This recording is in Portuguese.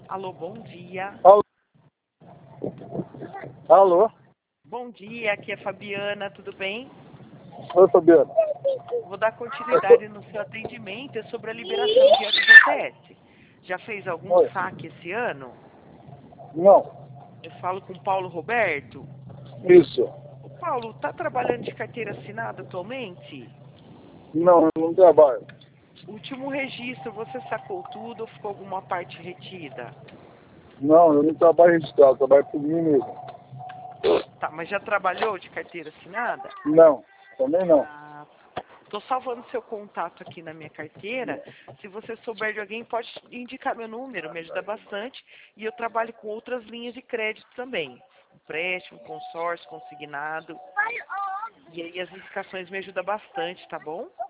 Alô, bom dia. Alô? Alô? Bom dia, aqui é a Fabiana, tudo bem? Oi, Fabiano. Vou dar continuidade no seu atendimento, é sobre a liberação de FGTS. Já fez algum Oi. saque esse ano? Não. Eu falo com o Paulo Roberto. Isso. O Paulo, está trabalhando de carteira assinada atualmente? Não, eu não trabalho. Último registro, você sacou tudo ou ficou alguma parte retida? Não, eu não trabalho registrado, eu trabalho por mim mesmo. Tá, mas já trabalhou de carteira assinada? Não, também não. Estou salvando seu contato aqui na minha carteira. Se você souber de alguém, pode indicar meu número, me ajuda bastante. E eu trabalho com outras linhas de crédito também. Empréstimo, consórcio, consignado. E aí as indicações me ajudam bastante, tá bom?